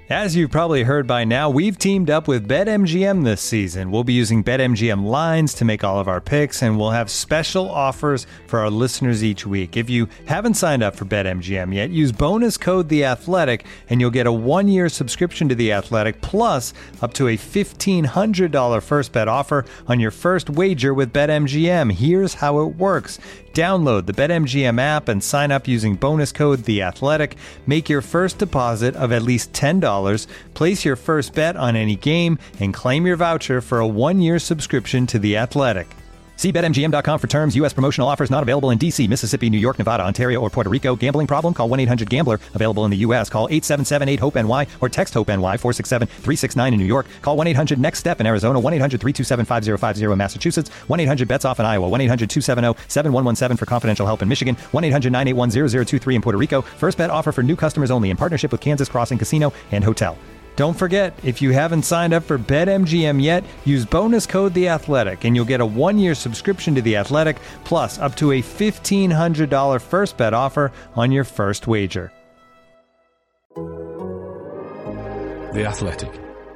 As you've probably heard by now, we've teamed up with BetMGM this season. We'll be using BetMGM lines to make all of our picks, and we'll have special offers for our listeners each week. If you haven't signed up for BetMGM yet, use bonus code The Athletic, and you'll get a 1-year subscription to The Athletic, plus up to a $1,500 first bet offer on your first wager with BetMGM. Here's how it works. Download the BetMGM app and sign up using bonus code The Athletic. Make your first deposit of at least $10. Place your first bet on any game and claim your voucher for a 1-year subscription to The Athletic. See BetMGM.com for terms. U.S. promotional offers not available in D.C., Mississippi, New York, Nevada, Ontario, or Puerto Rico. Gambling problem? Call 1-800-GAMBLER. Available in the U.S. Call 877-8-HOPE-NY or text HOPE-NY 467-369 in New York. Call 1-800-NEXT-STEP in Arizona. 1-800-327-5050 in Massachusetts. 1-800-BETS-OFF in Iowa. 1-800-270-7117 for confidential help in Michigan. 1-800-981-0023 in Puerto Rico. First bet offer for new customers only in partnership with Kansas Crossing Casino and Hotel. Don't forget, if you haven't signed up for BetMGM yet, use bonus code The Athletic, and you'll get a 1-year subscription to The Athletic, plus up to a $1,500 first bet offer on your first wager. The Athletic.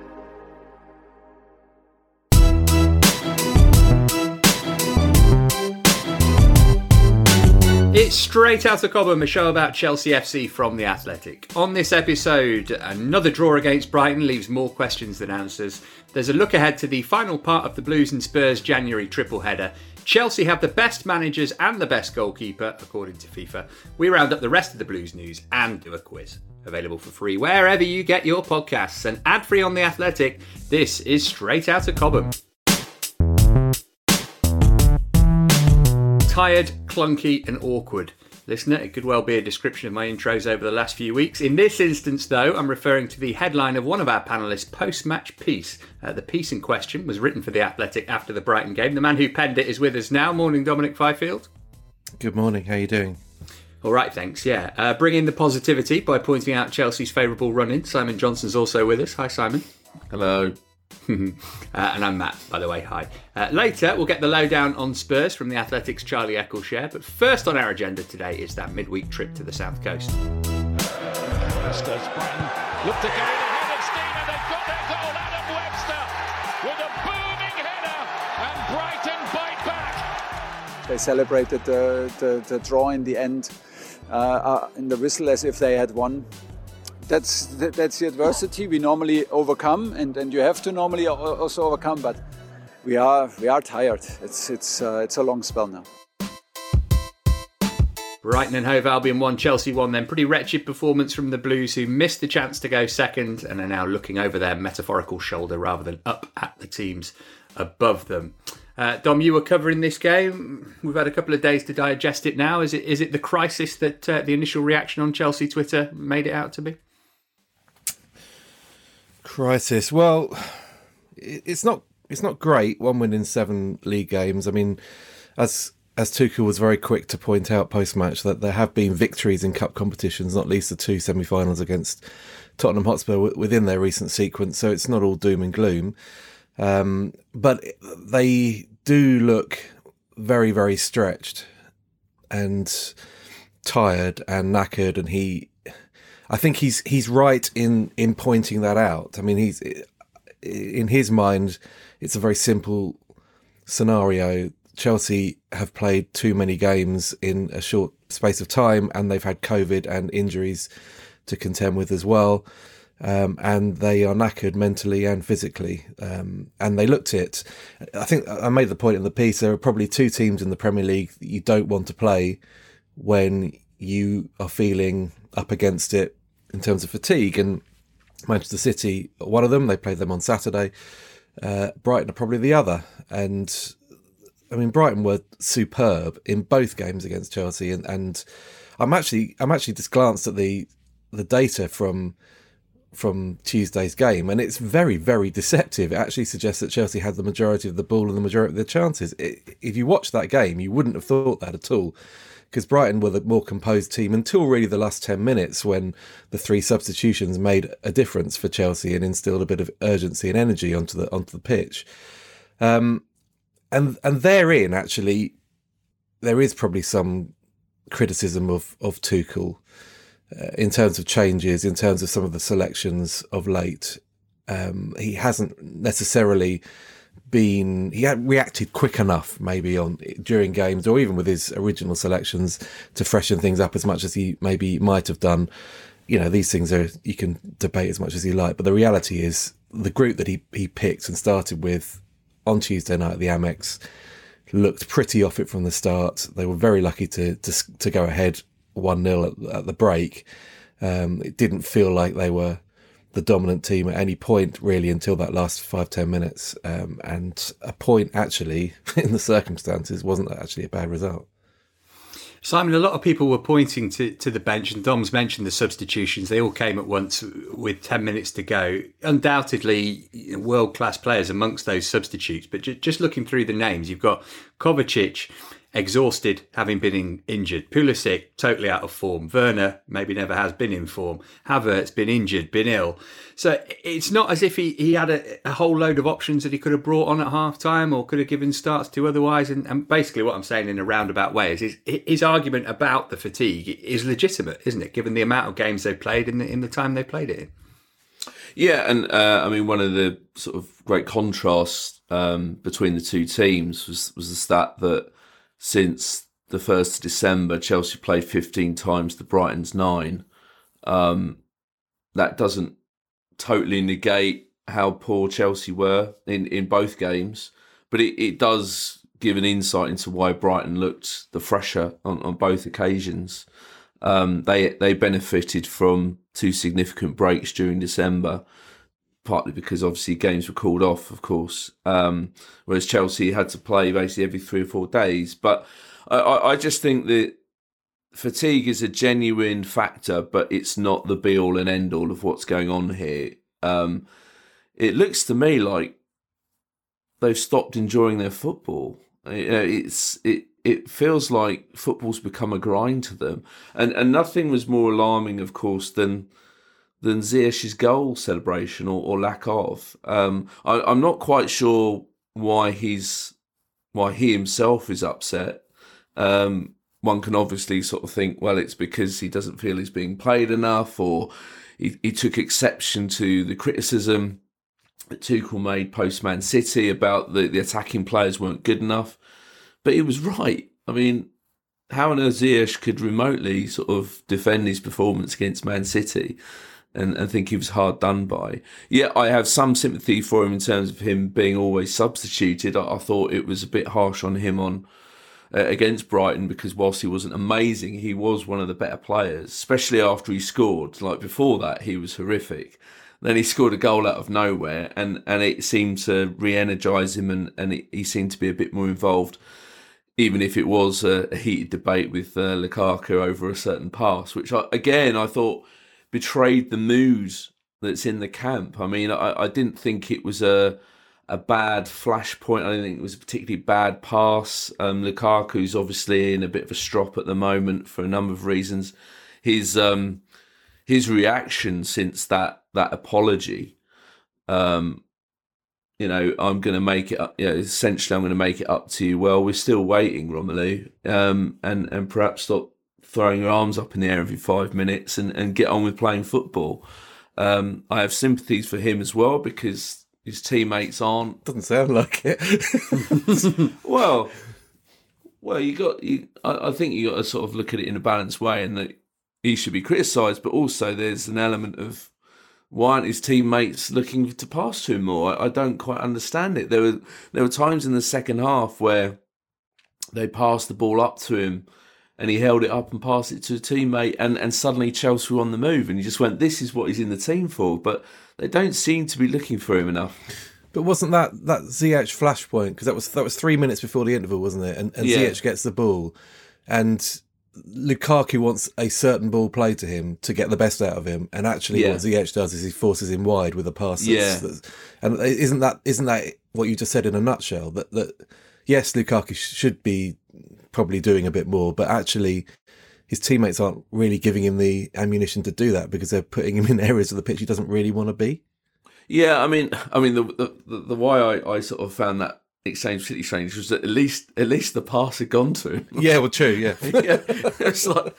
It's Straight Outta Cobham, a show about Chelsea FC from The Athletic. On this episode, another draw against Brighton leaves more questions than answers. There's a look ahead to the final part of the Blues and Spurs January triple header. Chelsea have the best managers and the best goalkeeper, according to FIFA. We round up the rest of the Blues news and do a quiz. Available for free wherever you get your podcasts. And ad-free on The Athletic, this is Straight Outta Cobham. Tired, clunky and awkward. Listener, it could well be a description of my intros over the last few weeks. In this instance, though, I'm referring to the headline of one of our panellists' post-match piece. The piece in question was written for The Athletic after the Brighton game. The man who penned it is with us now. Morning, Dominic Fifield. Good morning. How are you doing? All right, thanks. Yeah. Bring in the positivity by pointing out Chelsea's favourable run-in. Simon Johnson's also with us. Hi, Simon. Hello. And I'm Matt, by the way, hi. Later, we'll get the lowdown on Spurs from The Athletic's Charlie Eccleshare, but first on our agenda today is that midweek trip to the South Coast. Webster's Brighton look to get it ahead of steam, and they've got their goal. Adam Webster with a booming header, and Brighton bite back. They celebrated the draw in the end in the whistle as if they had won. That's the adversity we normally overcome, and you have to normally also overcome. But we are tired. It's a long spell now. Brighton and Hove Albion 1, Chelsea 1 then. Pretty wretched performance from the Blues, who missed the chance to go second and are now looking over their metaphorical shoulder rather than up at the teams above them. Dom, you were covering this game. We've had a couple of days to digest it now. Is it the crisis that the initial reaction on Chelsea Twitter made it out to be? Crisis. Well, it's not great. 1 win in 7 league games. I mean, as Tuchel was very quick to point out post-match, that there have been victories in cup competitions, not least the 2 semi-finals against Tottenham Hotspur within their recent sequence. So it's not all doom and gloom. But they do look very, very stretched and tired and knackered, and I think he's right in pointing that out. I mean, he's in his mind, it's a very simple scenario. Chelsea have played too many games in a short space of time, and they've had COVID and injuries to contend with as well. And they are knackered mentally and physically. And they looked it. I think I made the point in the piece, there are probably 2 teams in the Premier League that you don't want to play when you are feeling up against it in terms of fatigue. And Manchester City, one of them, they played them on Saturday. Brighton are probably the other. And I mean, Brighton were superb in both games against Chelsea. And I'm actually just glanced at the data from Tuesday's game, and it's very, very deceptive. It actually suggests that Chelsea had the majority of the ball and the majority of the chances. If you watch that game, you wouldn't have thought that at all, because Brighton were the more composed team until really the last 10 minutes, when the 3 substitutions made a difference for Chelsea and instilled a bit of urgency and energy onto the pitch. And therein, actually, there is probably some criticism of Tuchel. in terms of changes, in terms of some of the selections of late. He hasn't necessarily he hadn't reacted quick enough maybe during games, or even with his original selections, to freshen things up as much as he maybe might have done. These things you can debate as much as you like, but the reality is the group that he picked and started with on Tuesday night at the Amex looked pretty off it from the start. They were very lucky to go ahead 1-0 at the break. It didn't feel like they were the dominant team at any point really until that last 5-10 minutes. And a point actually in the circumstances wasn't actually a bad result. Simon, a lot of people were pointing to the bench, and Dom's mentioned the substitutions. They all came at once with 10 minutes to go. Undoubtedly, world-class players amongst those substitutes. But just looking through the names, you've got Kovacic, exhausted, having been injured. Pulisic, totally out of form. Werner, maybe never has been in form. Havertz, been injured, been ill. So it's not as if he had a whole load of options that he could have brought on at half-time or could have given starts to otherwise. And basically what I'm saying in a roundabout way is his argument about the fatigue is legitimate, isn't it, given the amount of games they've played in the time they played it in? Yeah, and one of the sort of great contrasts between the two teams was the stat that since the 1st of December, Chelsea played 15 times to Brighton's 9. That doesn't totally negate how poor Chelsea were in both games, but it does give an insight into why Brighton looked the fresher on both occasions. They benefited from 2 significant breaks during December, partly because obviously games were called off, of course, whereas Chelsea had to play basically every 3 or 4 days. But I just think that fatigue is a genuine factor, but it's not the be-all and end-all of what's going on here. It looks to me like they've stopped enjoying their football. It feels like football's become a grind to them. And nothing was more alarming, of course, than Ziyech's goal celebration or lack of. I'm not quite sure why he himself is upset. One can obviously sort of think, well, it's because he doesn't feel he's being played enough, or he took exception to the criticism that Tuchel made post-Man City about the attacking players weren't good enough. But he was right. I mean, how on earth Ziyech could remotely sort of defend his performance against Man City and think he was hard done by. Yeah, I have some sympathy for him in terms of him being always substituted. I thought it was a bit harsh on him against Brighton, because whilst he wasn't amazing, he was one of the better players, especially after he scored. Like before that, he was horrific. Then he scored a goal out of nowhere, and it seemed to re-energise him, and he seemed to be a bit more involved, even if it was a heated debate with Lukaku over a certain pass, which I thought betrayed the mood that's in the camp. I mean, I didn't think it was a bad flashpoint. I didn't think it was a particularly bad pass. Lukaku's obviously in a bit of a strop at the moment for a number of reasons. His reaction since that apology, I'm going to make it up. Essentially, I'm going to make it up to you. Well, we're still waiting, Romelu, and perhaps stop throwing your arms up in the air every 5 minutes and get on with playing football. I have sympathies for him as well, because his teammates aren't. Doesn't sound like it. Well, I think you got to sort of look at it in a balanced way, and that he should be criticised, but also there's an element of, why aren't his teammates looking to pass to him more? I don't quite understand it. There were times in the second half where they passed the ball up to him and he held it up and passed it to a teammate, and suddenly Chelsea were on the move, and he just went, this is what he's in the team for. But they don't seem to be looking for him enough. But wasn't that Ziyech flashpoint? Because that was 3 minutes before the interval, wasn't it? And yeah. Ziyech gets the ball, and Lukaku wants a certain ball played to him to get the best out of him, and actually what Ziyech does is he forces him wide with a pass. And isn't that what you just said in a nutshell? That yes, Lukaku should be probably doing a bit more, but actually his teammates aren't really giving him the ammunition to do that, because they're putting him in areas of the pitch he doesn't really want to be. Yeah, I mean, the why I sort of found that exchange particularly strange was that at least the pass had gone to him. Yeah, well, true. Yeah, yeah. It's like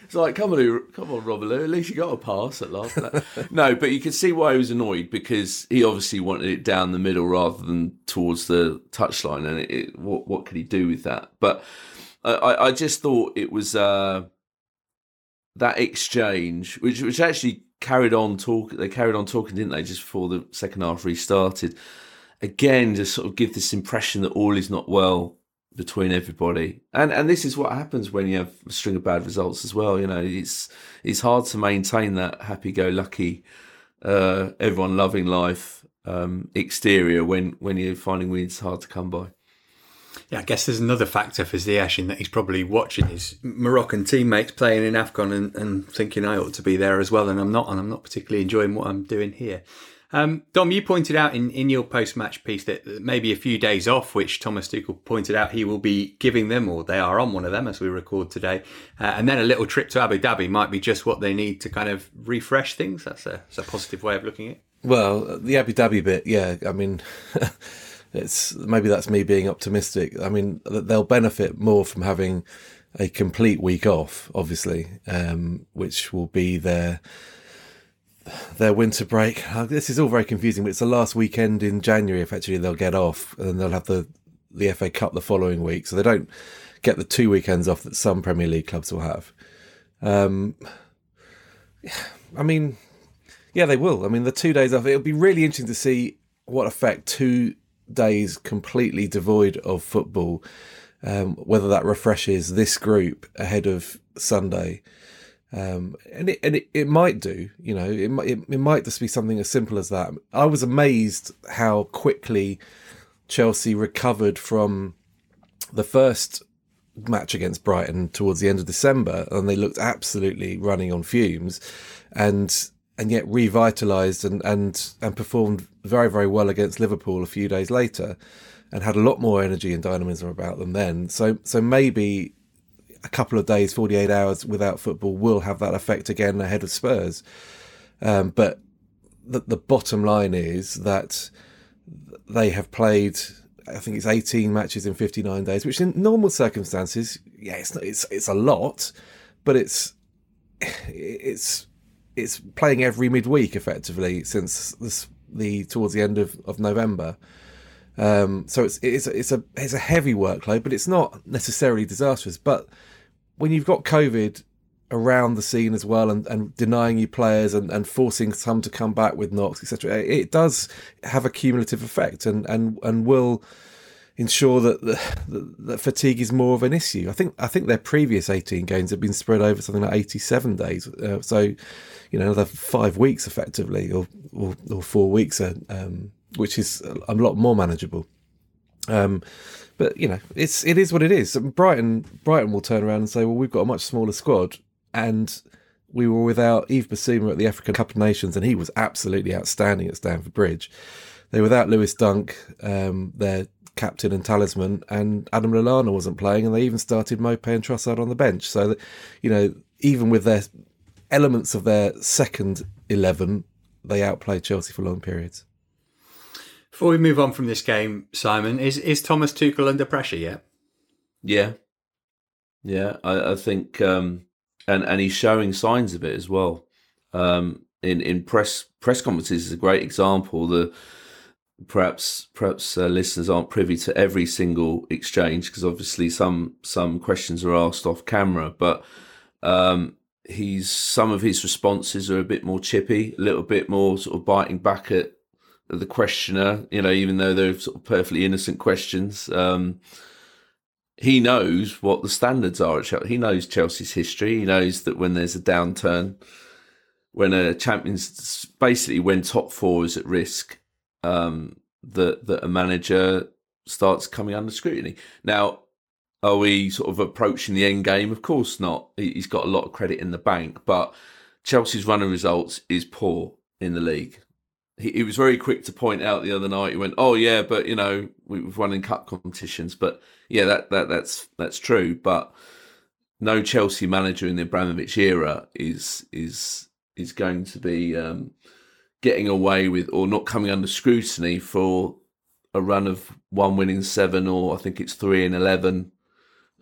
It's like, come on, Romelu, at least you got a pass at last. No, but you can see why he was annoyed, because he obviously wanted it down the middle rather than towards the touchline, and what could he do with that? But I just thought it was that exchange, which actually carried on talking, didn't they, just before the second half restarted. Again, just sort of give this impression that all is not well between everybody, and this is what happens when you have a string of bad results as well. You know, it's hard to maintain that happy-go-lucky, everyone loving life exterior when you're finding wins hard to come by. Yeah, I guess there's another factor for Ziyech in that he's probably watching his Moroccan teammates playing in AFCON and thinking I ought to be there as well, and I'm not particularly enjoying what I'm doing here. Dom, you pointed out in your post-match piece that maybe a few days off, which Thomas Tuchel pointed out he will be giving them, or they are on one of them as we record today, and then a little trip to Abu Dhabi might be just what they need to kind of refresh things. That's a positive way of looking at it. Well, the Abu Dhabi bit, yeah, I mean, maybe that's me being optimistic. I mean, they'll benefit more from having a complete week off, obviously, which will be their winter break. This is all very confusing, but it's the last weekend in January. Effectively, they'll get off, and they'll have the FA Cup the following week, so they don't get the 2 weekends off that some Premier League clubs will have. I mean, yeah, they will. I mean, the 2 days off, it'll be really interesting to see what effect 2 days completely devoid of football, whether that refreshes this group ahead of Sunday. And it might do, you know, it might just be something as simple as that. I was amazed how quickly Chelsea recovered from the first match against Brighton towards the end of December, and they looked absolutely running on fumes, and yet revitalised and performed very, very well against Liverpool a few days later, and had a lot more energy and dynamism about them then. So maybe a couple of days, 48 hours without football will have that effect again ahead of Spurs. But the bottom line is that they have played, I think it's 18 matches in 59 days, which in normal circumstances, yeah, it's a lot, but it's playing every midweek effectively since towards the end of November. So it's a heavy workload, but it's not necessarily disastrous. But when you've got COVID around the scene as well, and denying you players and forcing some to come back with knocks, etc., it does have a cumulative effect and will ensure that fatigue is more of an issue. I think their previous 18 games have been spread over something like 87 days. So, you know, another 5 weeks effectively, or 4 weeks, which is a lot more manageable. But you know, it is what it is. Brighton will turn around and say, well, we've got a much smaller squad, and we were without Yves Bissouma at the African Cup of Nations, and he was absolutely outstanding at Stamford Bridge. They were without Lewis Dunk, their captain and talisman, and Adam Lallana wasn't playing, and they even started Maupay and Trossard on the bench. So that, you know, even with their elements of their second 11, they outplayed Chelsea for long periods. Before we move on from this game, Simon, is Thomas Tuchel under pressure yet? Yeah. I think, and he's showing signs of it as well. In press conferences is a great example. Perhaps listeners aren't privy to every single exchange, because obviously some questions are asked off camera, but some of his responses are a bit more chippy, a little bit more sort of biting back at the questioner, you know, even though they're sort of perfectly innocent questions. He knows what the standards are at Chelsea. He knows Chelsea's history. He knows that when there's a downturn, when top four is at risk, that a manager starts coming under scrutiny. Now, are we sort of approaching the end game? Of course not. He's got a lot of credit in the bank, but Chelsea's run of results is poor in the league. He was very quick to point out the other night. He went, "Oh yeah, but you know, we've won in cup competitions." But yeah, that's true. But no Chelsea manager in the Abramovich era is going to be getting away with, or not coming under scrutiny for a run of 1 win in 7, or I think it's 3 in 11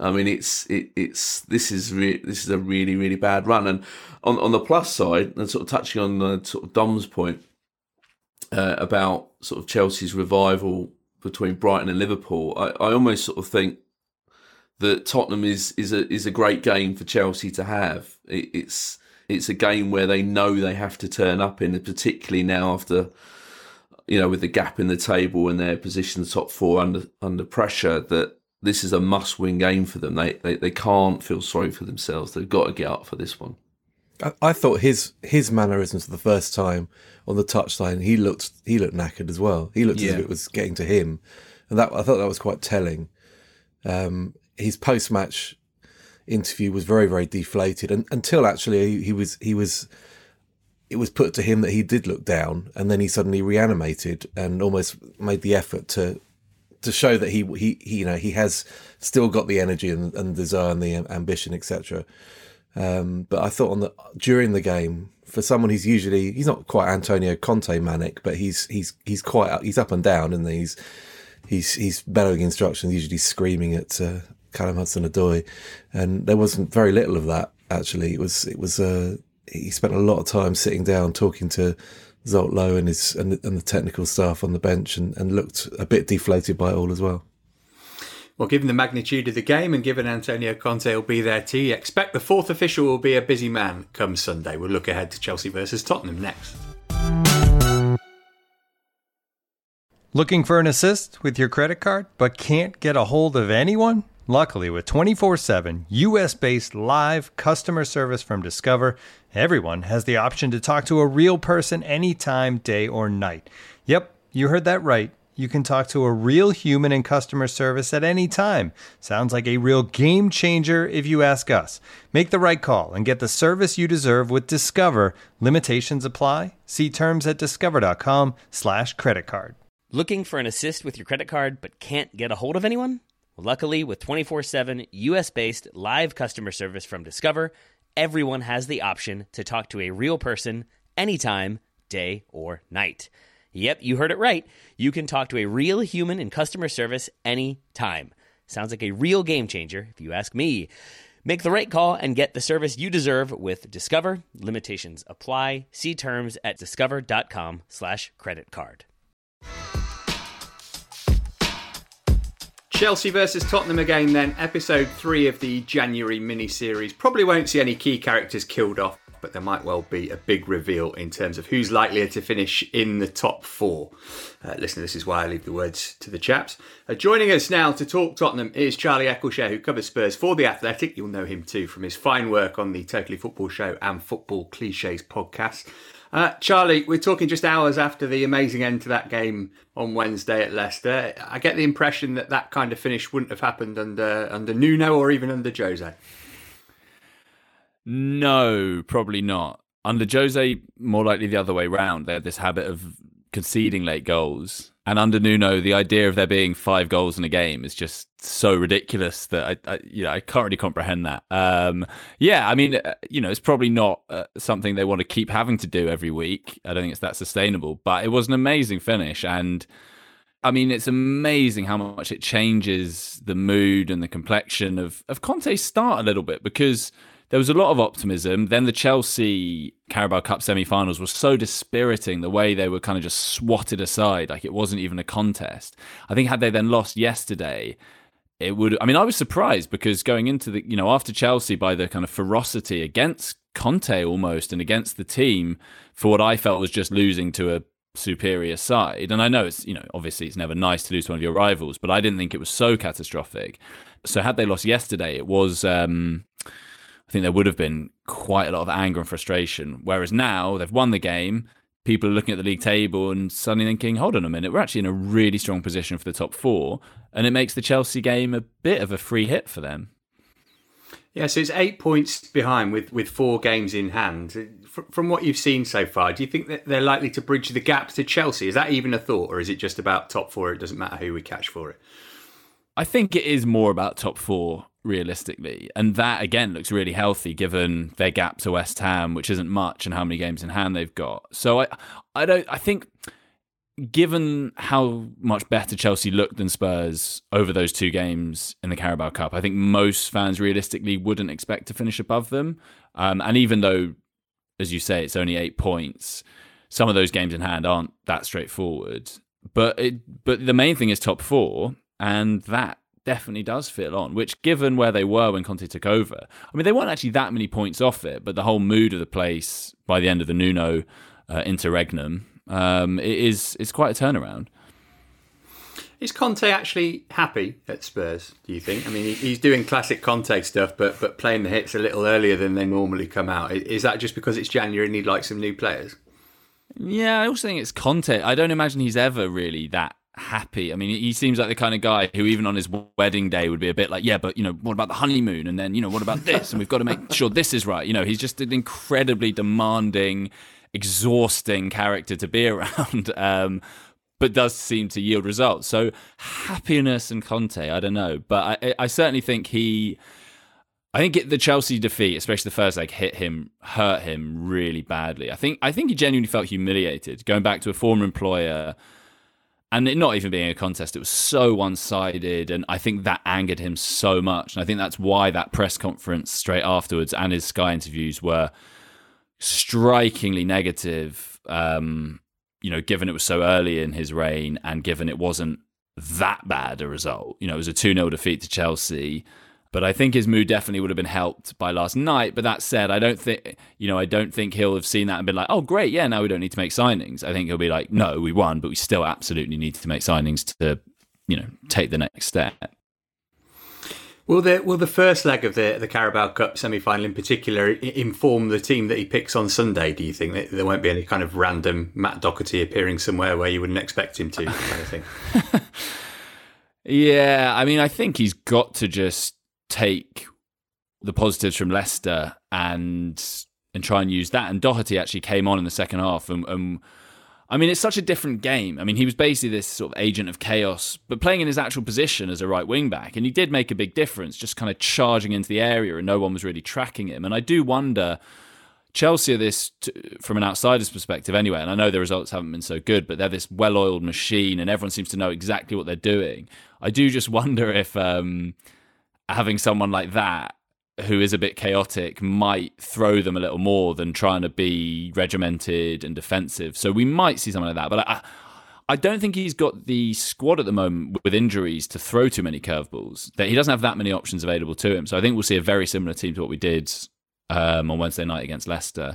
I mean, this is a really, really bad run. And on the plus side, and sort of touching on sort of Dom's point about sort of Chelsea's revival between Brighton and Liverpool, I almost sort of think that Tottenham is a great game for Chelsea to have. It's a game where they know they have to turn up in, particularly now after, with the gap in the table and their position top four under pressure, that this is a must-win game for them. They can't feel sorry for themselves. They've got to get up for this one. I thought his mannerisms for the first time on the touchline, he looked knackered as well. He looked as if it was getting to him, and I thought that was quite telling. His post-match interview was very, very deflated, and until actually it was put to him that he did look down, and then he suddenly reanimated and almost made the effort to show that he has still got the energy and desire and the ambition, etc. But I thought during the game, for someone he's not quite Antonio Conte manic, but he's up and down, and he's bellowing instructions, usually screaming at Callum Hudson-Odoi, and there wasn't very little of that actually. It was he spent a lot of time sitting down talking to Zsolt Lowe and the technical staff on the bench, and looked a bit deflated by it all as well. Well, given the magnitude of the game and given Antonio Conte will be there too, you expect the fourth official will be a busy man come Sunday. We'll look ahead to Chelsea versus Tottenham next. Looking for an assist with your credit card but can't get a hold of anyone? Luckily, with 24/7 US-based live customer service from Discover, everyone has the option to talk to a real person anytime, day or night. Yep, you heard that right. You can talk to a real human in customer service at any time. Sounds like a real game changer if you ask us. Make the right call and get the service you deserve with Discover. Limitations apply. See terms at discover.com/creditcard. Looking for an assist with your credit card but can't get a hold of anyone? Well, luckily, with 24/7 US-based live customer service from Discover, everyone has the option to talk to a real person anytime, day or night. Yep, you heard it right. You can talk to a real human in customer service anytime. Sounds like a real game changer, if you ask me. Make the right call and get the service you deserve with Discover. Limitations apply. See terms at discover.com/creditcard. Chelsea versus Tottenham again then, episode 3 of the January mini-series. Probably won't see any key characters killed off, but there might well be a big reveal in terms of who's likelier to finish in the top 4. Listen, this is why I leave the words to the chaps. Joining us now to talk Tottenham is Charlie Eccleshare, who covers Spurs for The Athletic. You'll know him too from his fine work on the Totally Football Show and Football Clichés podcast. Charlie, we're talking just hours after the amazing end to that game on Wednesday at Leicester. I get the impression that kind of finish wouldn't have happened under Nuno or even under Jose. No, probably not. Under Jose, more likely the other way round. They had this habit of conceding late goals. And under Nuno, the idea of there being 5 goals in a game is just so ridiculous that I can't really comprehend that. It's probably not something they want to keep having to do every week. I don't think it's that sustainable, but it was an amazing finish. And I mean, it's amazing how much it changes the mood and the complexion of Conte's start a little bit, because there was a lot of optimism. Then the Chelsea Carabao Cup semi-finals was so dispiriting, the way they were kind of just swatted aside, like it wasn't even a contest. I think had they then lost yesterday, it would... I mean, I was surprised, because going into the, after Chelsea, by the kind of ferocity against Conte almost and against the team for what I felt was just losing to a superior side. And I know it's, obviously it's never nice to lose to one of your rivals, but I didn't think it was so catastrophic. So had they lost yesterday, it was... I think there would have been quite a lot of anger and frustration. Whereas now they've won the game, people are looking at the league table and suddenly thinking, hold on a minute, we're actually in a really strong position for the top 4. And it makes the Chelsea game a bit of a free hit for them. Yeah, so it's 8 points behind with 4 games in hand. From what you've seen so far, do you think that they're likely to bridge the gap to Chelsea? Is that even a thought, or is it just about top 4? It doesn't matter who we catch for it. I think it is more about top 4. Realistically, and that again looks really healthy given their gap to West Ham, which isn't much, and how many games in hand they've got. So I think given how much better Chelsea looked than Spurs over those two games in the Carabao Cup, I think most fans realistically wouldn't expect to finish above them. And even though, as you say, it's only 8 points, some of those games in hand aren't that straightforward. But the main thing is top four, and that definitely does feel on, which, given where they were when Conte took over, I mean, they weren't actually that many points off it, but the whole mood of the place by the end of the Nuno interregnum, it's quite a turnaround. Is Conte actually happy at Spurs, do you think? I mean, he's doing classic Conte stuff, but playing the hits a little earlier than they normally come out. Is that just because it's January and he'd like some new players? Yeah, I also think it's Conte. I don't imagine he's ever really that happy. I mean, he seems like the kind of guy who even on his wedding day would be a bit like, yeah, but, what about the honeymoon? And then, what about this? And we've got to make sure this is right. He's just an incredibly demanding, exhausting character to be around, but does seem to yield results. So happiness and Conte, I don't know. But I certainly think the Chelsea defeat, especially the first leg, hurt him really badly. I think he genuinely felt humiliated, going back to a former employer, and it not even being a contest. It was so one-sided, and I think that angered him so much. And I think that's why that press conference straight afterwards and his Sky interviews were strikingly negative, given it was so early in his reign and given it wasn't that bad a result. It was a 2-0 defeat to Chelsea. But I think his mood definitely would have been helped by last night. But that said, I don't think he'll have seen that and been like, oh, great, yeah, now we don't need to make signings. I think he'll be like, no, we won, but we still absolutely need to make signings to, take the next step. Will the first leg of the Carabao Cup semi-final in particular inform the team that he picks on Sunday, do you think? That there won't be any kind of random Matt Doherty appearing somewhere where you wouldn't expect him to, kind of thing? Yeah, I mean, I think he's got to just take the positives from Leicester and try and use that. And Doherty actually came on in the second half. And I mean, it's such a different game. I mean, he was basically this sort of agent of chaos, but playing in his actual position as a right wing back. And he did make a big difference, just kind of charging into the area and no one was really tracking him. And I do wonder, Chelsea are this, from an outsider's perspective anyway, and I know the results haven't been so good, but they're this well-oiled machine and everyone seems to know exactly what they're doing. I do just wonder if having someone like that, who is a bit chaotic, might throw them a little more than trying to be regimented and defensive. So we might see something like that. But I don't think he's got the squad at the moment with injuries to throw too many curveballs. That he doesn't have that many options available to him. So I think we'll see a very similar team to what we did on Wednesday night against Leicester.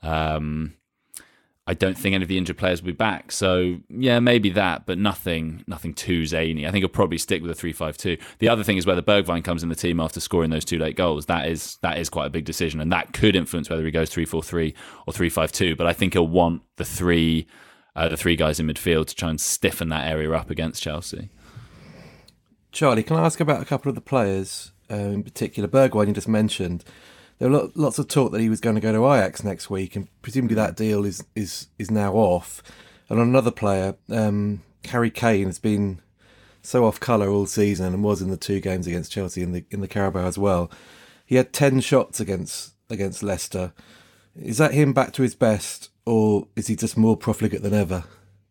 I don't think any of the injured players will be back. So, yeah, maybe that, but nothing too zany. I think he'll probably stick with a 3-5-2. The other thing is whether Bergwijn comes in the team after scoring those 2 late goals. That is quite a big decision, and that could influence whether he goes 3-4-3 or 3-5-2. But I think he'll want the three guys in midfield to try and stiffen that area up against Chelsea. Charlie, can I ask about a couple of the players, in particular Bergwijn you just mentioned? There were lots of talk that he was going to go to Ajax next week, and presumably that deal is now off. And on another player, Harry Kane has been so off colour all season and was in the 2 games against Chelsea in the Carabao as well. He had 10 shots against Leicester. Is that him back to his best, or is he just more profligate than ever?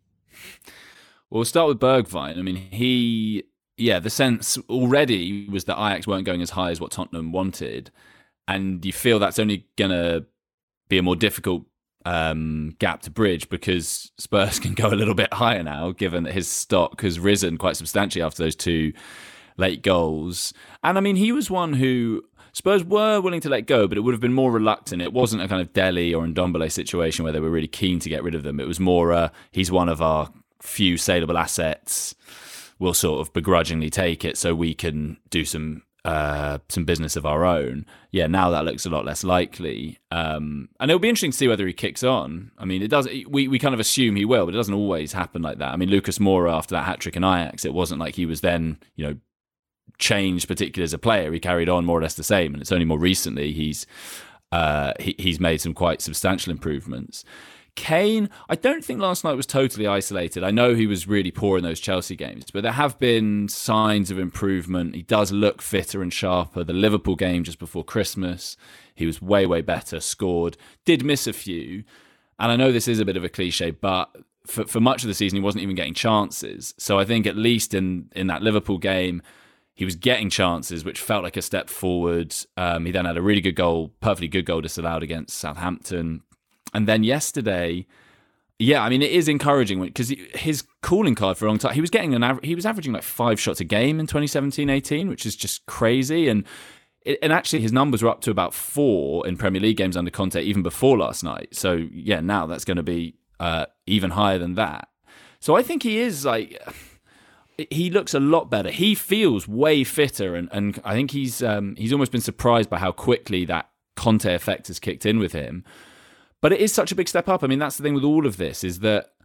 Well, we'll start with Bergwijn. I mean, the sense already was that Ajax weren't going as high as what Tottenham wanted. And you feel that's only going to be a more difficult gap to bridge because Spurs can go a little bit higher now, given that his stock has risen quite substantially after those 2 late goals. And I mean, he was one who Spurs were willing to let go, but it would have been more reluctant. It wasn't a kind of Dele or Ndombele situation where they were really keen to get rid of them. It was more, he's one of our few saleable assets. We'll sort of begrudgingly take it so we can do some business of our own. Yeah, now that looks a lot less likely. And it'll be interesting to see whether he kicks on. I mean, it does. We kind of assume he will, but it doesn't always happen like that. I mean, Lucas Moura, after that hat-trick in Ajax, it wasn't like he was then, changed particularly as a player. He carried on more or less the same, and it's only more recently he's made some quite substantial improvements. Kane, I don't think last night was totally isolated. I know he was really poor in those Chelsea games, but there have been signs of improvement. He does look fitter and sharper. The Liverpool game just before Christmas, he was way, way better, scored, did miss a few. And I know this is a bit of a cliche, but for much of the season, he wasn't even getting chances. So I think at least in that Liverpool game, he was getting chances, which felt like a step forward. He then had a really good goal, perfectly good goal disallowed against Southampton. And then yesterday, yeah, I mean, it is encouraging because his calling card for a long time, he was averaging like 5 shots a game in 2017-18, which is just crazy. And actually, his numbers were up to about 4 in Premier League games under Conte even before last night. So yeah, now that's going to be even higher than that. So I think he is like, he looks a lot better. He feels way fitter, and I think he's almost been surprised by how quickly that Conte effect has kicked in with him. But it is such a big step up. I mean, that's the thing with all of this, is that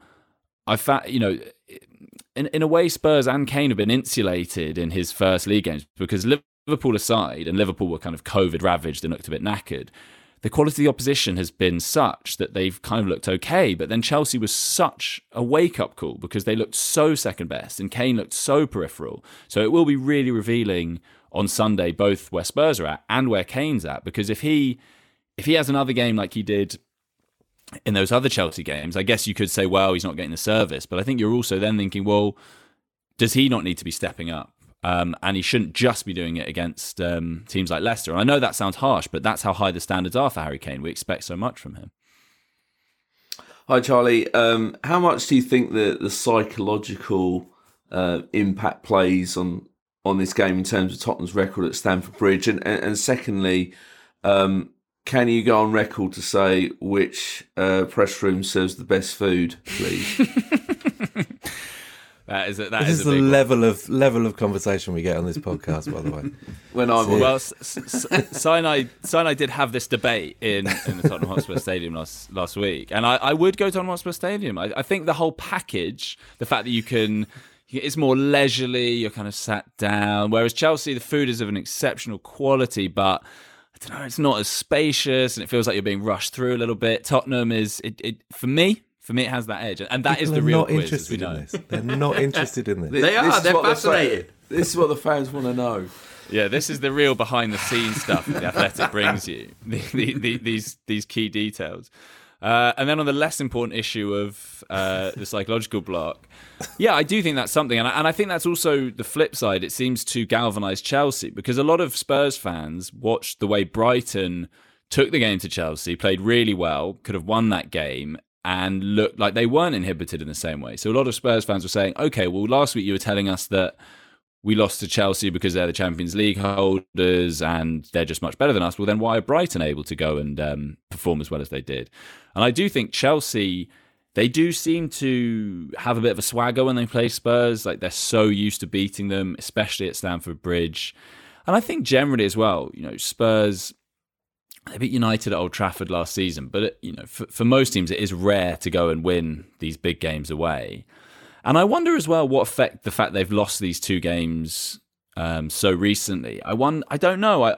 in a way, Spurs and Kane have been insulated in his first league games because Liverpool aside, and Liverpool were kind of COVID ravaged and looked a bit knackered, the quality of the opposition has been such that they've kind of looked okay. But then Chelsea was such a wake-up call because they looked so second best and Kane looked so peripheral. So it will be really revealing on Sunday both where Spurs are at and where Kane's at, because if he has another game like he did in those other Chelsea games, I guess you could say, well, he's not getting the service. But I think you're also then thinking, well, does he not need to be stepping up? And he shouldn't just be doing it against teams like Leicester. And I know that sounds harsh, but that's how high the standards are for Harry Kane. We expect so much from him. Hi, Charlie. How much do you think the psychological impact plays on this game in terms of Tottenham's record at Stamford Bridge? And secondly, can you go on record to say which press room serves the best food, please? This is the level of conversation we get on this podcast, by the way. When I'm well, Sinai did have this debate in the Tottenham Hotspur Stadium last week, and I would go to Tottenham Hotspur Stadium. I think the whole package, the fact that it's more leisurely, you're kind of sat down, whereas Chelsea, the food is of an exceptional quality, but I don't know, it's not as spacious, and it feels like you're being rushed through a little bit. Tottenham is for me, it has that edge, and that is the real quiz, as we know. They're not interested in this. They're fascinated. This is what the fans want to know. Yeah, this is the real behind-the-scenes stuff that The Athletic brings you. These key details. And then on the less important issue of the psychological block, yeah, I do think that's something. And I think that's also the flip side. It seems to galvanise Chelsea, because a lot of Spurs fans watched the way Brighton took the game to Chelsea, played really well, could have won that game, and looked like they weren't inhibited in the same way. So a lot of Spurs fans were saying, okay, well, last week you were telling us that we lost to Chelsea because they're the Champions League holders and they're just much better than us. Well, then why are Brighton able to go and perform as well as they did? And I do think Chelsea, they do seem to have a bit of a swagger when they play Spurs. Like, they're so used to beating them, especially at Stamford Bridge. And I think generally as well, Spurs, they beat United at Old Trafford last season, but for most teams, it is rare to go and win these big games away. And I wonder as well what effect the fact they've lost these 2 games so recently. I don't know.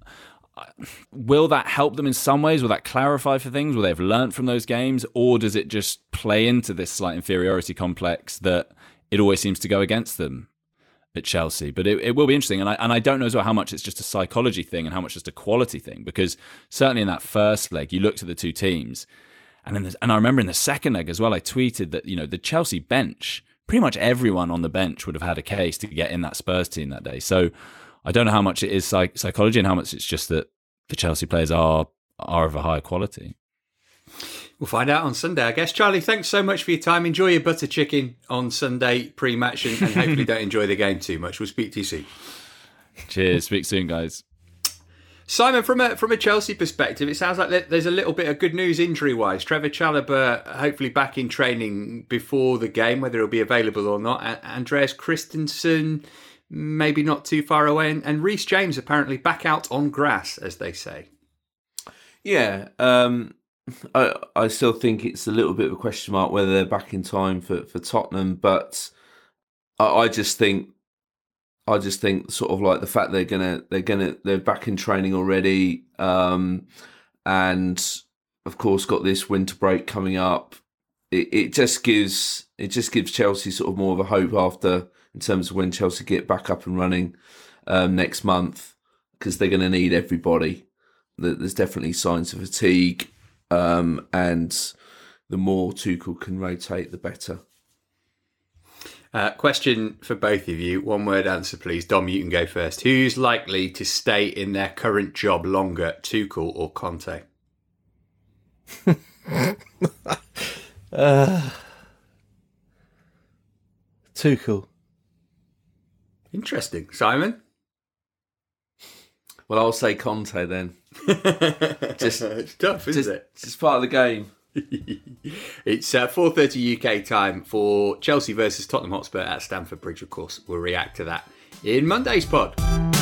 Will that help them in some ways? Will that clarify for things? Will they have learnt from those games? Or does it just play into this slight inferiority complex that it always seems to go against them at Chelsea? But it will be interesting. And I don't know as well how much it's just a psychology thing and how much just a quality thing. Because certainly in that first leg, you looked at the 2 teams. And I remember in the second leg as well, I tweeted that, the Chelsea bench, pretty much everyone on the bench would have had a case to get in that Spurs team that day. So I don't know how much it is psychology and how much it's just that the Chelsea players are of a higher quality. We'll find out on Sunday, I guess. Charlie, thanks so much for your time. Enjoy your butter chicken on Sunday pre-match and hopefully don't enjoy the game too much. We'll speak to you soon. Cheers. Speak soon, guys. Simon, from a Chelsea perspective, it sounds like there's a little bit of good news injury-wise. Trevor Chalobah hopefully back in training before the game, whether he'll be available or not. Andreas Christensen maybe not too far away. And Reece James apparently back out on grass, as they say. Yeah, I still think it's a little bit of a question mark whether they're back in time for Tottenham, but I just think sort of like the fact they're back in training already, and of course got this winter break coming up. It just gives Chelsea sort of more of a hope after, in terms of when Chelsea get back up and running next month, because they're going to need everybody. There's definitely signs of fatigue, and the more Tuchel can rotate, the better. Question for both of you. One word answer, please. Dom, you can go first. Who's likely to stay in their current job longer, Tuchel or Conte? Tuchel. Interesting. Simon? Well, I'll say Conte then. It's tough, isn't it? It's part of the game. It's 4:30 UK time for Chelsea versus Tottenham Hotspur at Stamford Bridge, of course. We'll react to that in Monday's pod.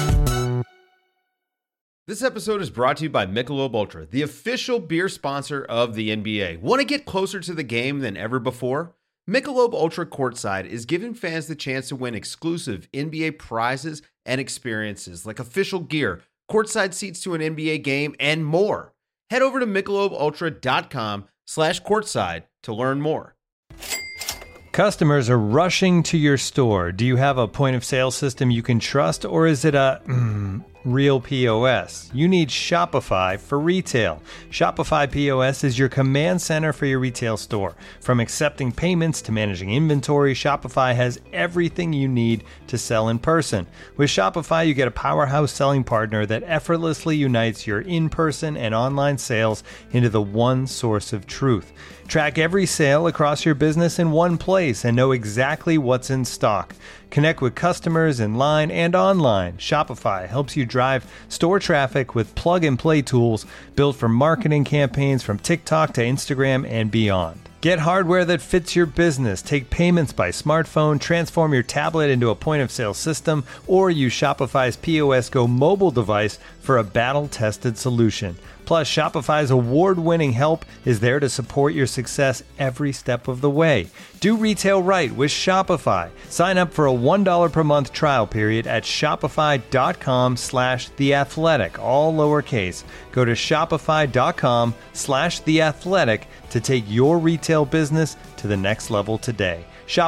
This episode is brought to you by Michelob Ultra, the official beer sponsor of the NBA. Want to get closer to the game than ever before? Michelob Ultra Courtside is giving fans the chance to win exclusive NBA prizes and experiences like official gear, courtside seats to an NBA game, and more. Head over to MichelobUltra.com/courtside to learn more. Customers are rushing to your store. Do you have a point of sale system you can trust, or is it a real POS? You need Shopify for retail. Shopify POS is your command center for your retail store. From accepting payments to managing inventory, Shopify has everything you need to sell in person. With Shopify, you get a powerhouse selling partner that effortlessly unites your in-person and online sales into the one source of truth. Track every sale across your business in one place and know exactly what's in stock. Connect with customers in line and online. Shopify helps you drive store traffic with plug-and-play tools built for marketing campaigns from TikTok to Instagram and beyond. Get hardware that fits your business. Take payments by smartphone, transform your tablet into a point-of-sale system, or use Shopify's POS Go mobile device for a battle-tested solution. Plus, Shopify's award-winning help is there to support your success every step of the way. Do retail right with Shopify. Sign up for a $1 per month trial period at shopify.com/theathletic, all lowercase. Go to shopify.com/theathletic to take your retail business to the next level today.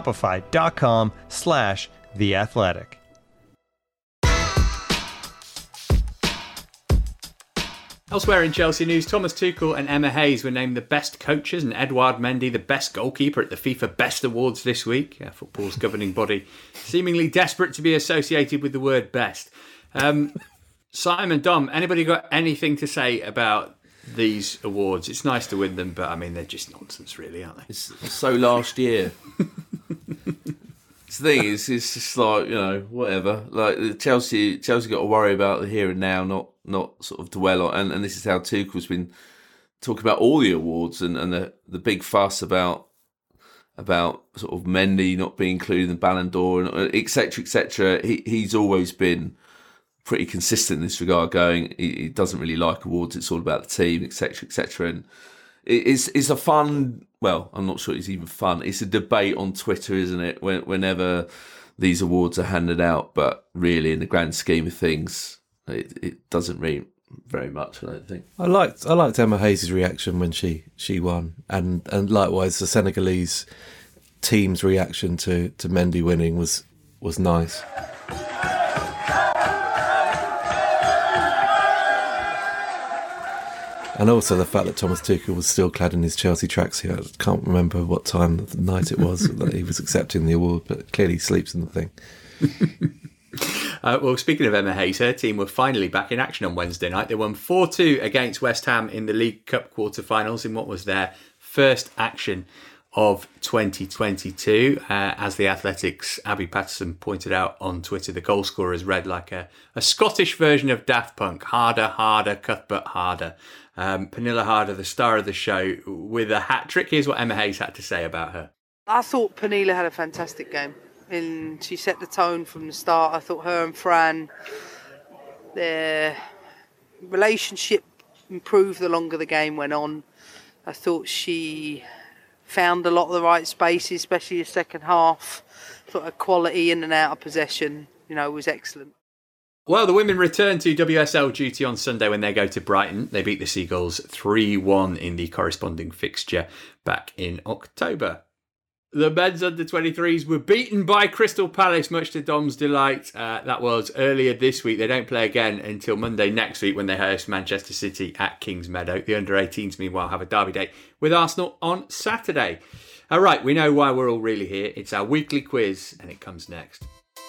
Shopify.com/theathletic. Elsewhere in Chelsea news, Thomas Tuchel and Emma Hayes were named the best coaches and Edouard Mendy the best goalkeeper at the FIFA Best Awards this week. Football's governing body seemingly desperate to be associated with the word best. Simon, Dom, anybody got anything to say about these awards? It's nice to win them, but I mean, they're just nonsense really, aren't they? It's so last year. The thing is, it's just like, whatever. Like Chelsea got to worry about the here and now, not sort of dwell on. And this is how Tuchel's been talking about all the awards and the big fuss about sort of Mendy not being included in the Ballon d'Or, and et cetera, et cetera. He's always been pretty consistent in this regard, going, he doesn't really like awards. It's all about the team, et cetera, et cetera. And it's a fun, well, I'm not sure it's even fun. It's a debate on Twitter, isn't it? Whenever these awards are handed out, but really in the grand scheme of things, it doesn't mean very much, I don't think. I liked Emma Hayes' reaction when she won, and likewise the Senegalese team's reaction to Mendy winning was nice. And also the fact that Thomas Tuchel was still clad in his Chelsea tracksuit. I can't remember what time of the night it was that he was accepting the award, but clearly he sleeps in the thing. Well, speaking of Emma Hayes, her team were finally back in action on Wednesday night. They won 4-2 against West Ham in the League Cup quarter-finals in what was their first action of 2022. As the Athletic's Abby Patterson pointed out on Twitter, the goal scorer is read like a Scottish version of Daft Punk. Harder, harder, Cuthbert harder. Pernilla Harder, the star of the show, with a hat-trick. Here's what Emma Hayes had to say about her. I thought Pernilla had a fantastic game, and she set the tone from the start. I thought her and Fran, their relationship improved the longer the game went on. I thought she found a lot of the right spaces, especially the second half. I thought her quality in and out of possession, was excellent. Well, the women return to WSL duty on Sunday when they go to Brighton. They beat the Seagulls 3-1 in the corresponding fixture back in October. The men's under-23s were beaten by Crystal Palace, much to Dom's delight. That was earlier this week. They don't play again until Monday next week when they host Manchester City at Kings Meadow. The under-18s, meanwhile, have a derby date with Arsenal on Saturday. All right, we know why we're all really here. It's our weekly quiz, and it comes next.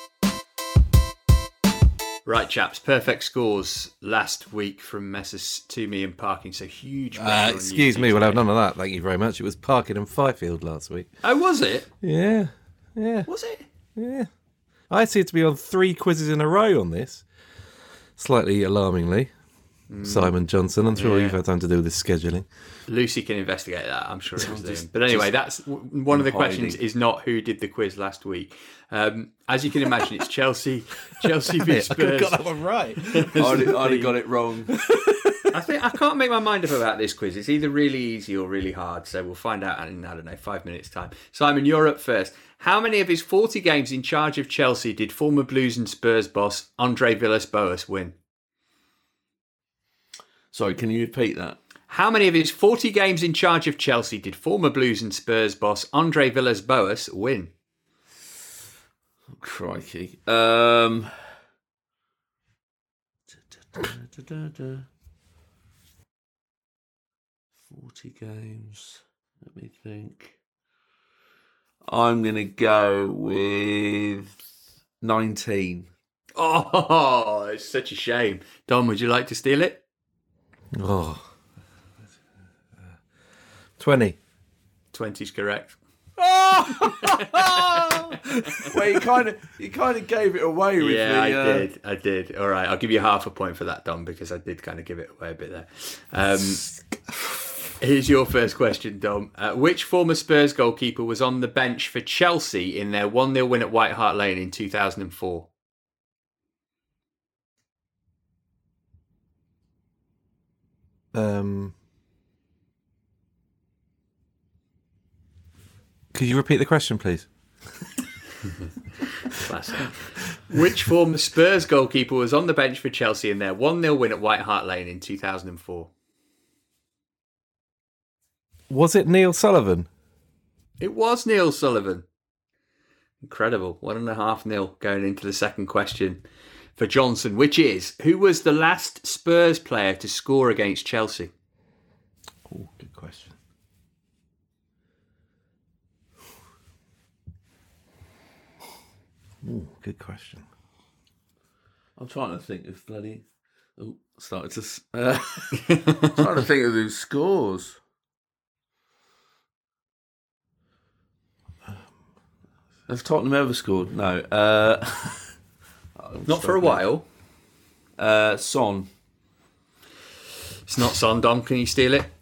Right, chaps, perfect scores last week from Messrs. Toomey and Parkin, so huge pressure on you excuse me, well, I've none of that, thank you very much. It was Parkin and Fifield last week. Oh, was it? Yeah. Was it? Yeah. I seem to be on 3 quizzes in a row on this. Slightly alarmingly. Simon Johnson, I'm sure you've had time to do with this scheduling. Lucy can investigate that, I'm sure it was doing. But anyway, that's one of the questions is not who did the quiz last week. As you can imagine, it's Chelsea v Spurs. I could have got that one right. I'd have got it wrong. I can't make my mind up about this quiz. It's either really easy or really hard, so we'll find out in, 5 minutes' time. Simon, you're up first. How many of his 40 games in charge of Chelsea did former Blues and Spurs boss Andre Villas-Boas win? Sorry, can you repeat that? How many of his 40 games in charge of Chelsea did former Blues and Spurs boss Andre Villas-Boas win? Oh, crikey. 40 games. Let me think. I'm going to go with 19. Oh, it's such a shame. Dom, would you like to steal it? Oh. 20. 20's correct. Well, you kind of gave it away with I did. All right, I'll give you half a point for that, Dom, because I did kind of give it away a bit there. Here's your first question, Dom. Which former Spurs goalkeeper was on the bench for Chelsea in their 1-0 win at White Hart Lane in 2004? Could you repeat the question, please? Classic. Which former Spurs goalkeeper was on the bench for Chelsea in their 1-0 win at White Hart Lane in 2004? Was it Neil Sullivan? It was Neil Sullivan. Incredible. 1.5-0 going into the second question for Johnson, which is, who was the last Spurs player to score against Chelsea? Oh, good question. Oh, good question. I'm trying to think of bloody... Oh, started to... trying to think of who scores. Has Tottenham ever scored? No. Not for a while. Son. It's not Son, Dom. Can you steal it?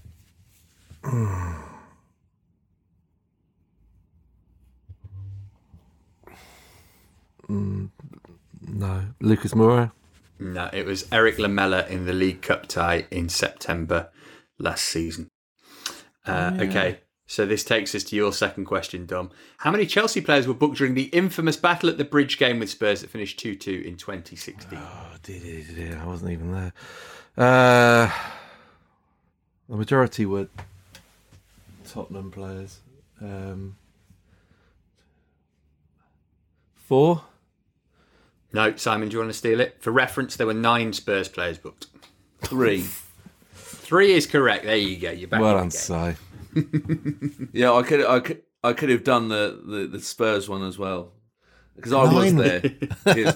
No. Lucas Moura? No, it was Eric Lamela in the League Cup tie in September last season. Okay, so this takes us to your second question, Dom. How many Chelsea players were booked during the infamous battle at the Bridge game with Spurs that finished 2-2 in 2016? Oh, dear. I wasn't even there. The majority were Tottenham players. 4? No, Simon, do you want to steal it? For reference, there were 9 Spurs players booked. 3. 3 is correct. There you go. You're back. Well done, Si. Yeah, I could have done the Spurs one as well, because I was there. It's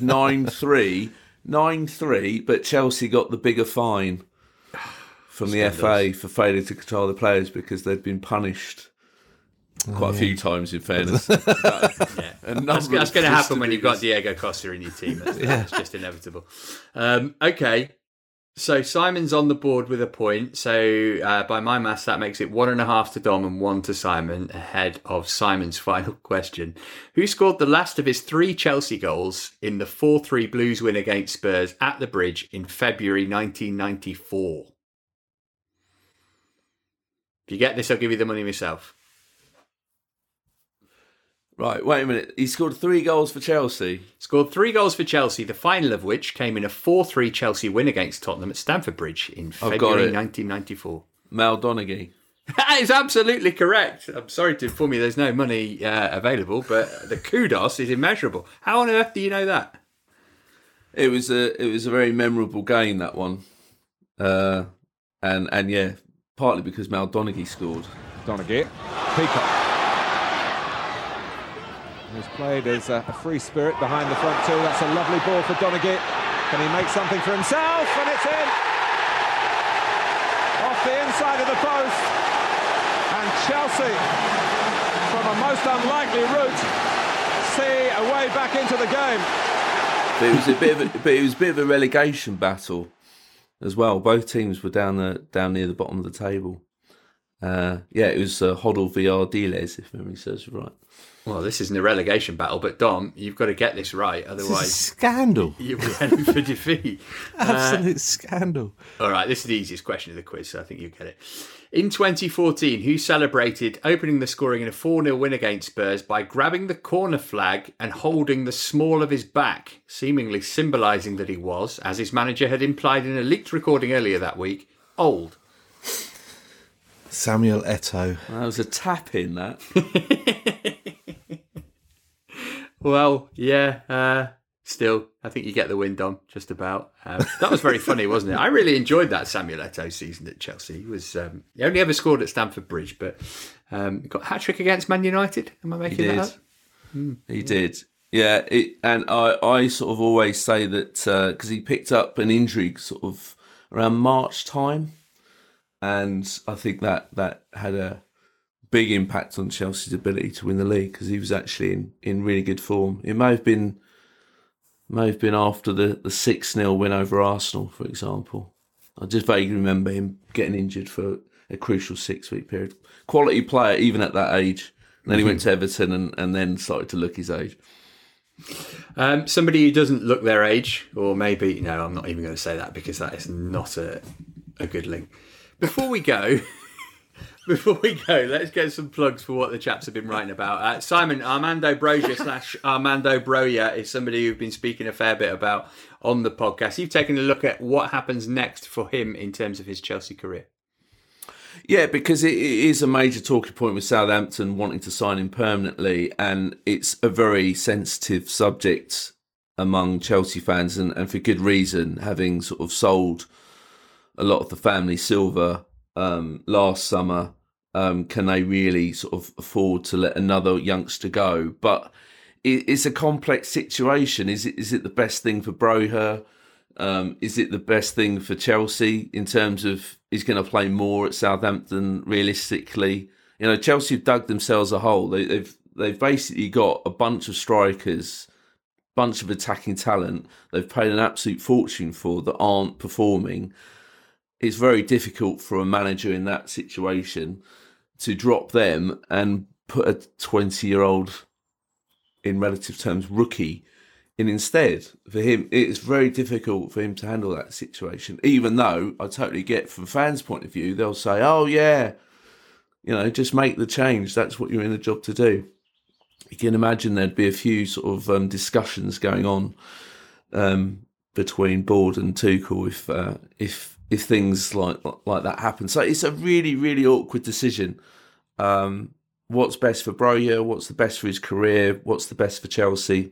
9-3, but Chelsea got the bigger fine from the FA for failing to control the players because they'd been punished quite a few times, in fairness. That's going to happen when you've got Diego Costa in your team. That's just inevitable. Okay. So Simon's on the board with a point. So by my maths, that makes it 1.5 to Dom and 1 to Simon, ahead of Simon's final question. Who scored the last of his 3 Chelsea goals in the 4-3 Blues win against Spurs at the Bridge in February 1994? If you get this, I'll give you the money myself. Right, wait a minute. He scored 3 goals for Chelsea. Scored 3 goals for Chelsea, the final of which came in a 4-3 Chelsea win against Tottenham at Stamford Bridge in February 1994. Mal Donaghy. That is absolutely correct. I'm sorry to inform you there's no money available, but the kudos is immeasurable. How on earth do you know that? It was a very memorable game, that one. And yeah, partly because Mal Donaghy scored. Donaghy, Peacock. He's played as a free spirit behind the front two. That's a lovely ball for Donaghy. Can he make something for himself? And it's in! Off the inside of the post. And Chelsea, from a most unlikely route, see a way back into the game. But it was a bit of a relegation battle as well. Both teams were down near the bottom of the table. It was Hoddle v Ardiles, if memory serves right. Well, this isn't a relegation battle, but Dom, you've got to get this right, otherwise this is a scandal. You'll be heading for defeat. Absolute scandal. All right, this is the easiest question of the quiz, so I think you get it. In 2014, who celebrated opening the scoring in a 4-0 win against Spurs by grabbing the corner flag and holding the small of his back, seemingly symbolising that he was, as his manager had implied in a leaked recording earlier that week, old? Samuel Eto'o. That was a tap in, that. Well, yeah, still, I think you get the win, Dom, just about. That was very funny, wasn't it? I really enjoyed that Samuel Eto'o season at Chelsea. He was he only ever scored at Stamford Bridge, but got a hat-trick against Man United. Am I making that up? He did. Yeah, and I sort of always say that because he picked up an injury sort of around March time, and I think that had a big impact on Chelsea's ability to win the league because he was actually in really good form. It may have been after the 6-0 win over Arsenal, for example. I just vaguely remember him getting injured for a crucial 6-week period. Quality player, even at that age. And then he went to Everton and then started to look his age. Somebody who doesn't look their age, or maybe, no, I'm not even going to say that because that is not a good link. Before we go, let's get some plugs for what the chaps have been writing about. Simon, Armando Broja / Armando Broja is somebody you've been speaking a fair bit about on the podcast. You've taken a look at what happens next for him in terms of his Chelsea career. Yeah, because it is a major talking point with Southampton wanting to sign him permanently, and it's a very sensitive subject among Chelsea fans, and for good reason, having sort of sold a lot of the family silver last summer. Can they really sort of afford to let another youngster go? But it's a complex situation. Is it the best thing for Broja? Is it the best thing for Chelsea in terms of he's going to play more at Southampton realistically? You know, Chelsea have dug themselves a hole. They've basically got a bunch of strikers, bunch of attacking talent they've paid an absolute fortune for that aren't performing. It's very difficult for a manager in that situation to drop them and put a 20-year-old, in relative terms, rookie in instead. For him, it's very difficult for him to handle that situation, even though I totally get from fans' point of view, they'll say, oh yeah, you know, just make the change. That's what you're in the job to do. You can imagine there'd be a few sort of discussions going on between Board and Tuchel if things like that happen. So it's a really, really awkward decision. What's best for Broja? What's the best for his career? What's the best for Chelsea?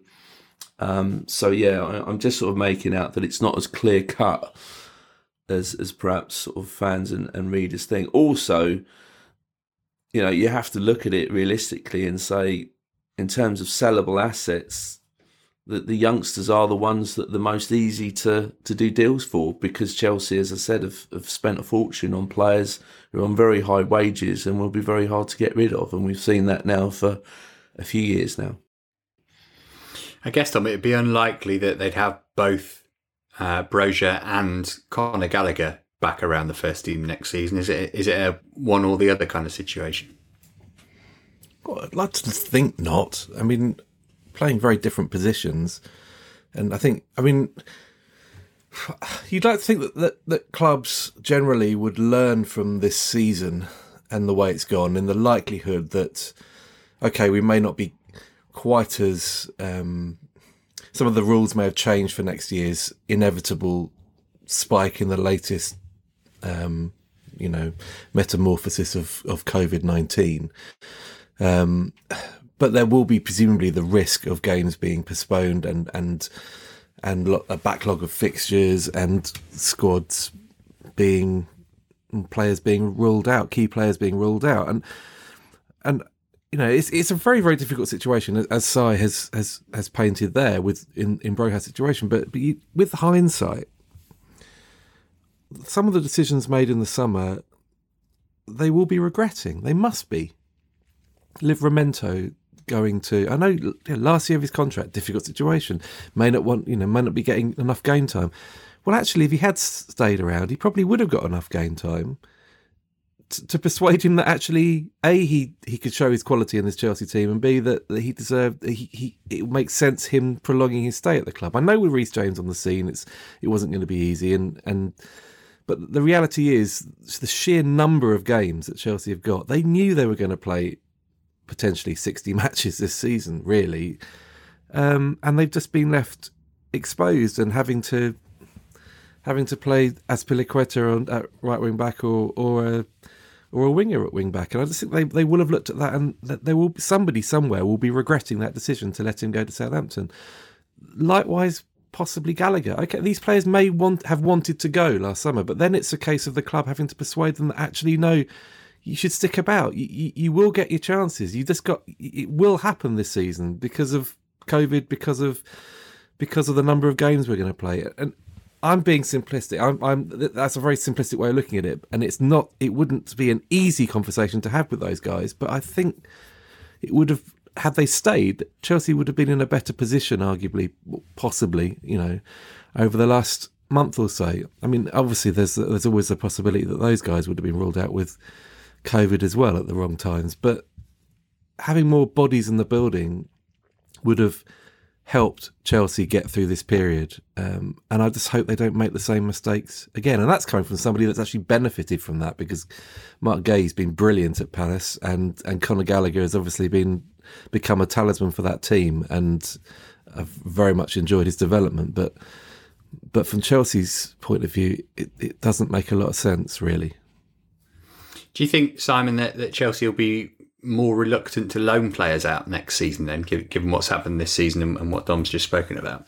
So yeah, I'm just sort of making out that it's not as clear cut as perhaps sort of fans and readers think. Also, you know, you have to look at it realistically and say, in terms of sellable assets, that the youngsters are the ones that are the most easy to do deals for, because Chelsea, as I said, have spent a fortune on players who are on very high wages and will be very hard to get rid of. And we've seen that now for a few years now. I guess, Tom, it'd be unlikely that they'd have both Broja and Conor Gallagher back around the first team next season. Is it a one or the other kind of situation? Well, I'd like to think not. I mean, playing very different positions. And I think, I mean, you'd like to think that clubs generally would learn from this season and the way it's gone, in the likelihood that, okay, we may not be quite as... some of the rules may have changed for next year's inevitable spike in the latest metamorphosis of COVID-19. But there will be presumably the risk of games being postponed and a backlog of fixtures and squads players being ruled out, key players being ruled out, and it's a very, very difficult situation, as Si has painted there in Broja's situation. But with hindsight, some of the decisions made in the summer, they will be regretting. They must be. Livramento going to, I know last year of his contract, difficult situation, may not be getting enough game time. Well, actually, if he had stayed around, he probably would have got enough game time to persuade him that actually, A, he could show his quality in this Chelsea team, and B, that he deserved, it makes sense him prolonging his stay at the club. I know with Reece James on the scene, it wasn't going to be easy, but the reality is the sheer number of games that Chelsea have got. They knew they were going to play potentially 60 matches this season, really, and they've just been left exposed and having to play Azpilicueta at right wing back or a winger at wing back. And I just think they will have looked at that, and that there will be somebody somewhere will be regretting that decision to let him go to Southampton. Likewise, possibly Gallagher. Okay, these players may have wanted to go last summer, but then it's a case of the club having to persuade them that actually, no, you should stick about. You will get your chances. It will happen this season because of COVID, because of the number of games we're going to play. And I'm being simplistic. That's a very simplistic way of looking at it, and it wouldn't be an easy conversation to have with those guys. But I think it would have, had they stayed, Chelsea would have been in a better position, arguably, possibly, over the last month or so. I mean, obviously, there's always a possibility that those guys would have been ruled out with COVID as well at the wrong times. But having more bodies in the building would have helped Chelsea get through this period, and I just hope they don't make the same mistakes again. And that's coming from somebody that's actually benefited from that, because Mark Gay's been brilliant at Palace, and Conor Gallagher has obviously become a talisman for that team, and I've very much enjoyed his development. But from Chelsea's point of view, it doesn't make a lot of sense, really. Do you think, Simon, that Chelsea will be more reluctant to loan players out next season then, given what's happened this season and what Dom's just spoken about?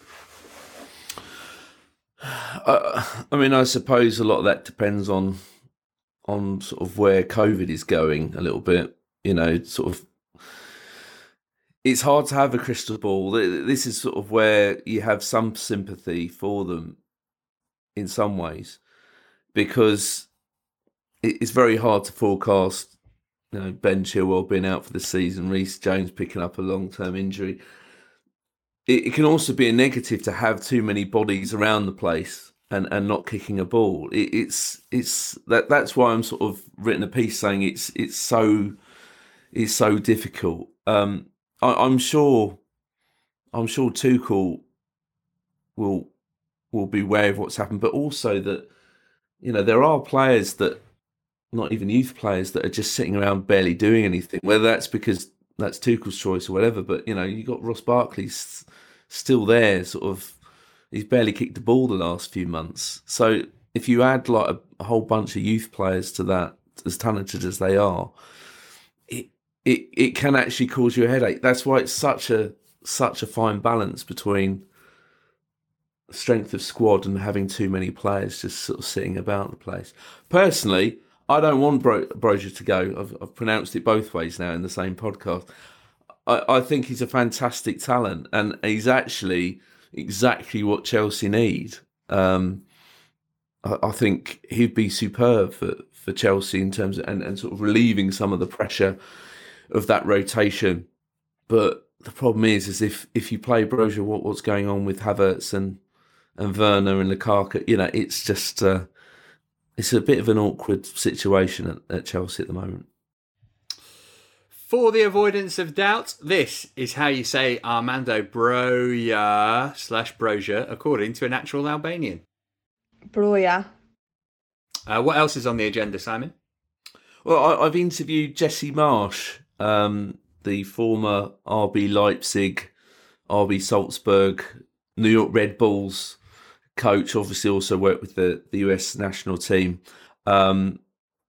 I mean, I suppose a lot of that depends on sort of where COVID is going a little bit. Sort of, it's hard to have a crystal ball. This is sort of where you have some sympathy for them in some ways, because it's very hard to forecast. Ben Chilwell being out for the season, Reece James picking up a long-term injury. It can also be a negative to have too many bodies around the place and not kicking a ball. That's why I'm sort of written a piece saying it's so difficult. I'm sure Tuchel will be aware of what's happened, but also that there are players that, not even youth players, that are just sitting around barely doing anything, whether that's because that's Tuchel's choice or whatever. But you got Ross Barkley still there, sort of, he's barely kicked the ball the last few months. So if you add like a whole bunch of youth players to that, as talented as they are, it can actually cause you a headache. That's why it's such a fine balance between strength of squad and having too many players just sort of sitting about the place. Personally, I don't want Broja to go. I've pronounced it both ways now in the same podcast. I think he's a fantastic talent, and he's actually exactly what Chelsea need. I think he'd be superb for Chelsea in terms of, and sort of relieving some of the pressure of that rotation. But the problem is if you play Broja, what's going on with Havertz and Werner and Lukaku, it's just... it's a bit of an awkward situation at Chelsea at the moment. For the avoidance of doubt, this is how you say Armando Broja/Broja according to an actual Albanian. Broja. What else is on the agenda, Simon? Well, I've interviewed Jesse Marsch, the former RB Leipzig, RB Salzburg, New York Red Bulls coach, obviously also worked with the US national team.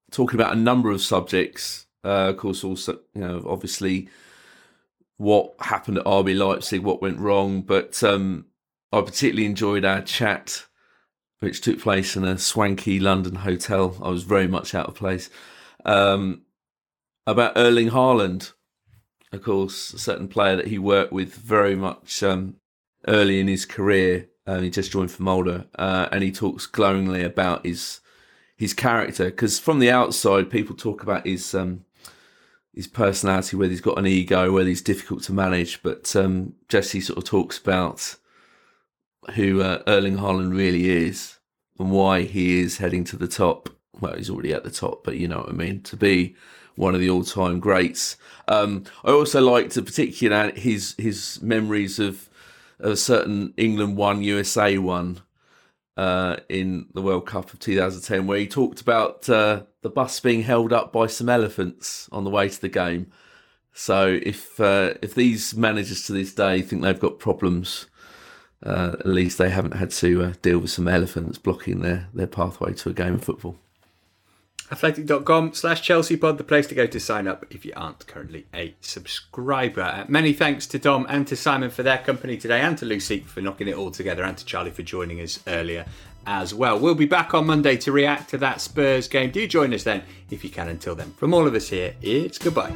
talking about a number of subjects. Of course, also, obviously what happened at RB Leipzig, what went wrong. But I particularly enjoyed our chat, which took place in a swanky London hotel. I was very much out of place. About Erling Haaland, of course, a certain player that he worked with very much early in his career. He just joined for Molde, and he talks glowingly about his character. Because from the outside, people talk about his personality, whether he's got an ego, whether he's difficult to manage. But Jesse sort of talks about who Erling Haaland really is and why he is heading to the top. Well, he's already at the top, but you know what I mean, to be one of the all-time greats. I also liked, in particular, his memories of a certain England 1, USA 1 in the World Cup of 2010, where he talked about the bus being held up by some elephants on the way to the game. So if these managers to this day think they've got problems, at least they haven't had to deal with some elephants blocking their pathway to a game of football. Athletic.com/ChelseaPod, the place to go to sign up if you aren't currently a subscriber. Many thanks to Dom and to Simon for their company today, and to Lucy for knocking it all together, and to Charlie for joining us earlier as well. We'll be back on Monday to react to that Spurs game. Do join us then if you can. Until then, from all of us here, it's goodbye.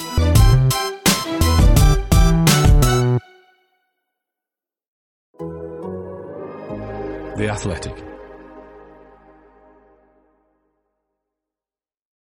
The Athletic.